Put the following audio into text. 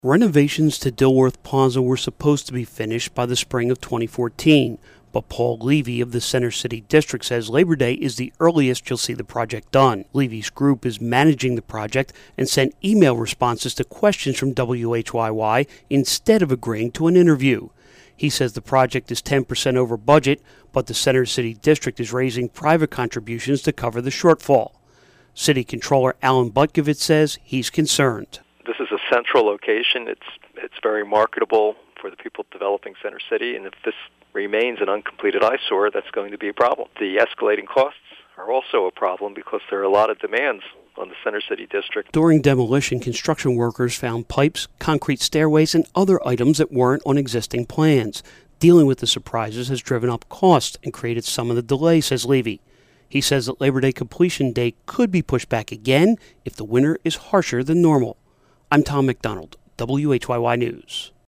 Renovations to Dilworth Plaza were supposed to be finished by the spring of 2014, but Paul Levy of the Center City District says Labor Day is the earliest you'll see the project done. Levy's group is managing the project and sent email responses to questions from WHYY instead of agreeing to an interview. He says the project is 10% over budget, but the Center City District is raising private contributions to cover the shortfall. City Controller Alan Butkovich says he's concerned. This is a central location. It's very marketable for the people developing Center City, and if this remains an uncompleted eyesore, that's going to be a problem. The escalating costs are also a problem because there are a lot of demands on the Center City District. During demolition, construction workers found pipes, concrete stairways, and other items that weren't on existing plans. Dealing with the surprises has driven up costs and created some of the delay, says Levy. He says that Labor Day completion date could be pushed back again if the winter is harsher than normal. I'm Tom McDonald, WHYY News.